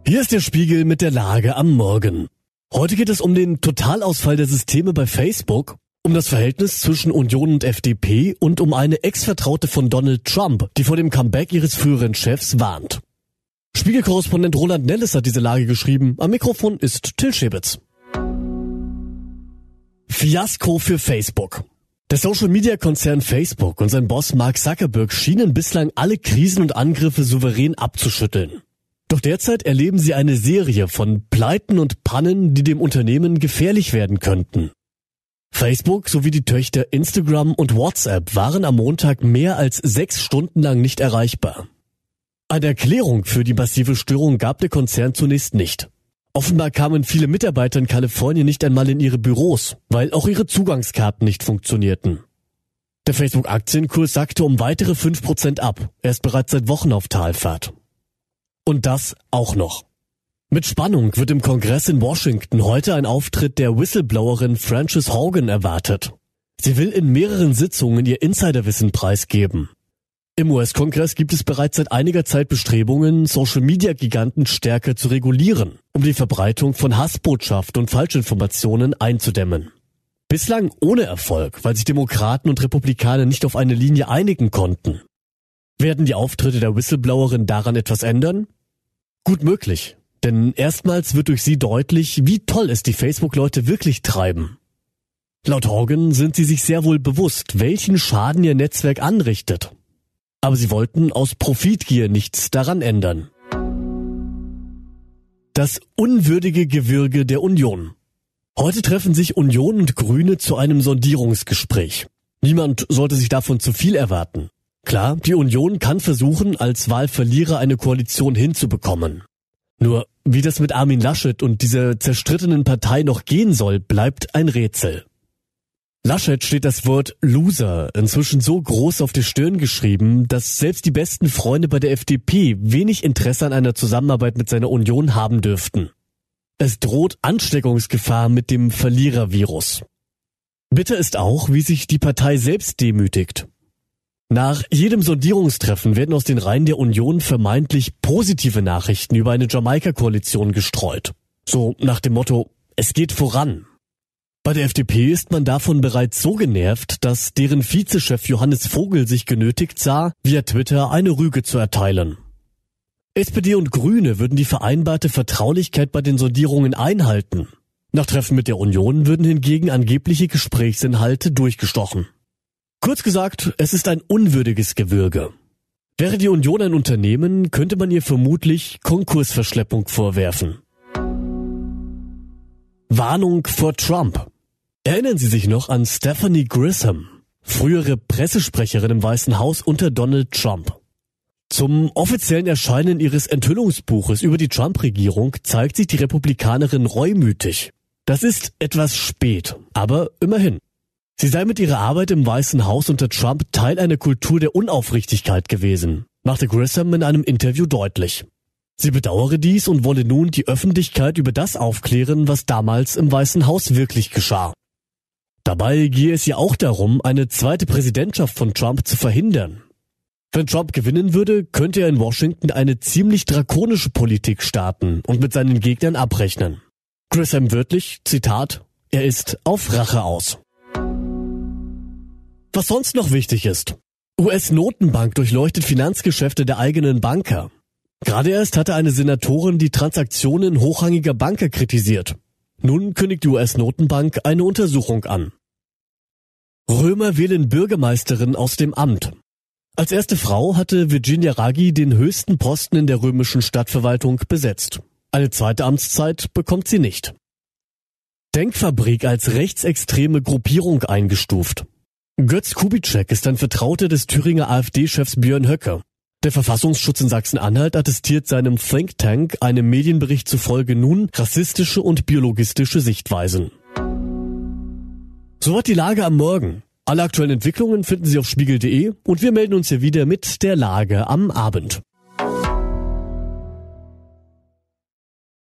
Hier ist der Spiegel mit der Lage am Morgen. Heute geht es um den Totalausfall der Systeme bei Facebook, um das Verhältnis zwischen Union und FDP und um eine Ex-Vertraute von Donald Trump, die vor dem Comeback ihres früheren Chefs warnt. Spiegel-Korrespondent Roland Nelles hat diese Lage geschrieben. Am Mikrofon ist Till Schäbitz. Fiasko für Facebook. Der Social-Media-Konzern Facebook und sein Boss Mark Zuckerberg schienen bislang alle Krisen und Angriffe souverän abzuschütteln. Doch derzeit erleben sie eine Serie von Pleiten und Pannen, die dem Unternehmen gefährlich werden könnten. Facebook sowie die Töchter Instagram und WhatsApp waren am Montag mehr als 6 Stunden lang nicht erreichbar. Eine Erklärung für die massive Störung gab der Konzern zunächst nicht. Offenbar kamen viele Mitarbeiter in Kalifornien nicht einmal in ihre Büros, weil auch ihre Zugangskarten nicht funktionierten. Der Facebook-Aktienkurs sackte um weitere 5% ab. Er ist bereits seit Wochen auf Talfahrt. Und das auch noch. Mit Spannung wird im Kongress in Washington heute ein Auftritt der Whistleblowerin Frances Haugen erwartet. Sie will in mehreren Sitzungen ihr Insiderwissen preisgeben. Im US-Kongress gibt es bereits seit einiger Zeit Bestrebungen, Social-Media-Giganten stärker zu regulieren, um die Verbreitung von Hassbotschaften und Falschinformationen einzudämmen. Bislang ohne Erfolg, weil sich Demokraten und Republikaner nicht auf eine Linie einigen konnten. Werden die Auftritte der Whistleblowerin daran etwas ändern? Gut möglich, denn erstmals wird durch sie deutlich, wie toll es die Facebook-Leute wirklich treiben. Laut Haugen sind sie sich sehr wohl bewusst, welchen Schaden ihr Netzwerk anrichtet. Aber sie wollten aus Profitgier nichts daran ändern. Das unwürdige Gewürge der Union. Heute treffen sich Union und Grüne zu einem Sondierungsgespräch. Niemand sollte sich davon zu viel erwarten. Klar, die Union kann versuchen, als Wahlverlierer eine Koalition hinzubekommen. Nur, wie das mit Armin Laschet und dieser zerstrittenen Partei noch gehen soll, bleibt ein Rätsel. Laschet steht das Wort Loser inzwischen so groß auf die Stirn geschrieben, dass selbst die besten Freunde bei der FDP wenig Interesse an einer Zusammenarbeit mit seiner Union haben dürften. Es droht Ansteckungsgefahr mit dem Verlierervirus. Bitter ist auch, wie sich die Partei selbst demütigt. Nach jedem Sondierungstreffen werden aus den Reihen der Union vermeintlich positive Nachrichten über eine Jamaika-Koalition gestreut. So nach dem Motto, es geht voran. Bei der FDP ist man davon bereits so genervt, dass deren Vizechef Johannes Vogel sich genötigt sah, via Twitter eine Rüge zu erteilen. SPD und Grüne würden die vereinbarte Vertraulichkeit bei den Sondierungen einhalten. Nach Treffen mit der Union würden hingegen angebliche Gesprächsinhalte durchgestochen. Kurz gesagt, es ist ein unwürdiges Gewürge. Wäre die Union ein Unternehmen, könnte man ihr vermutlich Konkursverschleppung vorwerfen. Warnung vor Trump. Erinnern Sie sich noch an Stephanie Grisham, frühere Pressesprecherin im Weißen Haus unter Donald Trump? Zum offiziellen Erscheinen ihres Enthüllungsbuches über die Trump-Regierung zeigt sich die Republikanerin reumütig. Das ist etwas spät, aber immerhin. Sie sei mit ihrer Arbeit im Weißen Haus unter Trump Teil einer Kultur der Unaufrichtigkeit gewesen, machte Grisham in einem Interview deutlich. Sie bedauere dies und wolle nun die Öffentlichkeit über das aufklären, was damals im Weißen Haus wirklich geschah. Dabei gehe es ihr auch darum, eine zweite Präsidentschaft von Trump zu verhindern. Wenn Trump gewinnen würde, könnte er in Washington eine ziemlich drakonische Politik starten und mit seinen Gegnern abrechnen. Grisham wörtlich, Zitat, er ist auf Rache aus. Was sonst noch wichtig ist. US-Notenbank durchleuchtet Finanzgeschäfte der eigenen Banker. Gerade erst hatte eine Senatorin die Transaktionen hochrangiger Banker kritisiert. Nun kündigt die US-Notenbank eine Untersuchung an. Römer wählen Bürgermeisterin aus dem Amt. Als erste Frau hatte Virginia Raggi den höchsten Posten in der römischen Stadtverwaltung besetzt. Eine zweite Amtszeit bekommt sie nicht. Denkfabrik als rechtsextreme Gruppierung eingestuft. Götz Kubitschek ist ein Vertrauter des Thüringer AfD-Chefs Björn Höcke. Der Verfassungsschutz in Sachsen-Anhalt attestiert seinem Think Tank einem Medienbericht zufolge nun rassistische und biologistische Sichtweisen. Soweit die Lage am Morgen. Alle aktuellen Entwicklungen finden Sie auf spiegel.de und wir melden uns hier wieder mit der Lage am Abend.